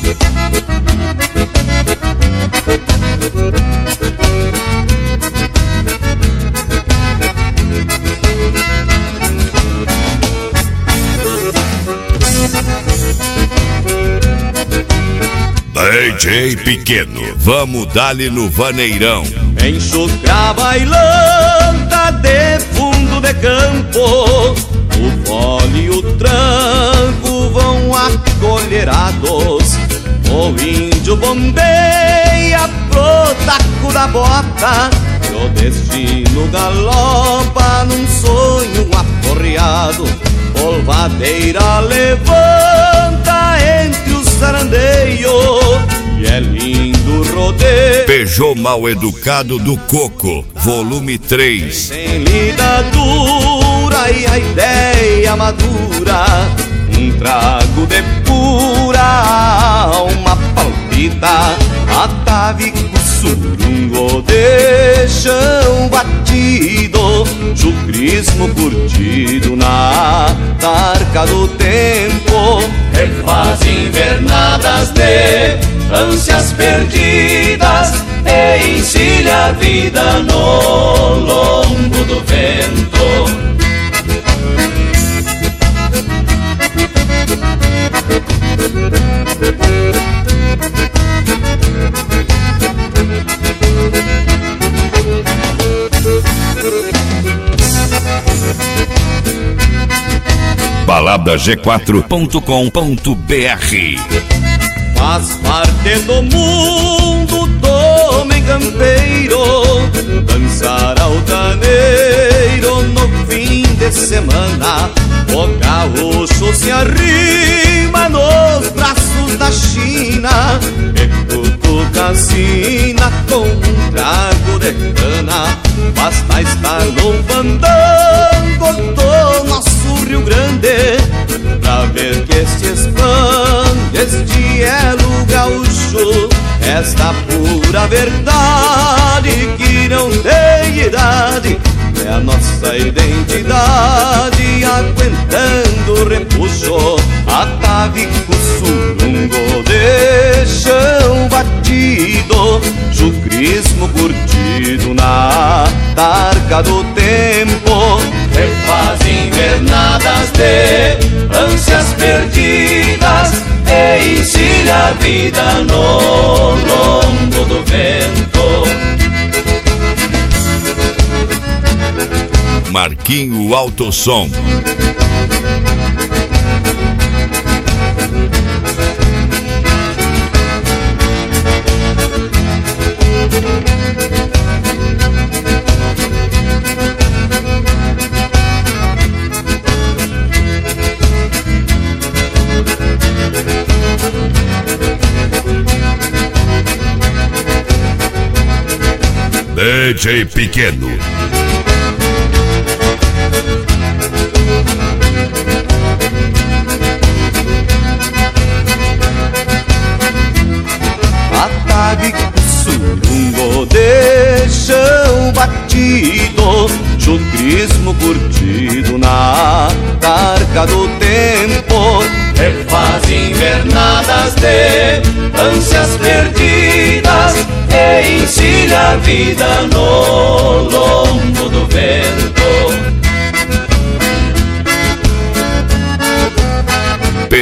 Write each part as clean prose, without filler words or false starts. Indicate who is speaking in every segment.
Speaker 1: DJ Pequeno, vamos dar-lhe no vaneirão.
Speaker 2: Enxucra bailanta de fundo de campo, o fole e o tranco vão acolherados. O índio bombeia pro taco da bota, e o destino galopa num sonho aporreado. Polvadeira levanta entre os sarandeios, e é lindo rodeio.
Speaker 1: Peugeot Mal Educado do Coco, volume 3.
Speaker 2: Sem lida dura e a ideia madura, um trago de pura alma palpita. Atavico surungo de chão batido, chucrismo curtido na tarca do tempo. Refaz invernadas de ânsias perdidas e encilha a vida no lombo do vento.
Speaker 1: baladag4.com.br.
Speaker 2: Faz parte do mundo do homem campeiro dançar altaneiro no fim de semana. O gaúcho se arrima nos braços da China e cutuca a sina com um trago de cana. Basta estar no fandango do nosso Rio Grande pra ver que este expande, este é o gaúcho. Esta pura verdade que não tem idade é a nossa identidade, aguentando o repuxo. Atavico surungo de chão batido, chucrismo curtido na tarca do tempo. Refaz invernadas de ânsias perdidas e encilha a vida no lombo do vento.
Speaker 1: Marquinho Autosom. DJ Pequeno.
Speaker 2: Atavico surungo de chão batido, chucrismo curtido na tarca do tempo. Refaz invernadas de ânsias perdidas e encilha a vida no lombo do vento.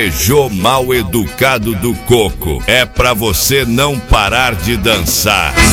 Speaker 1: Peugeot Mal Educado do Coco, é pra você não parar de dançar.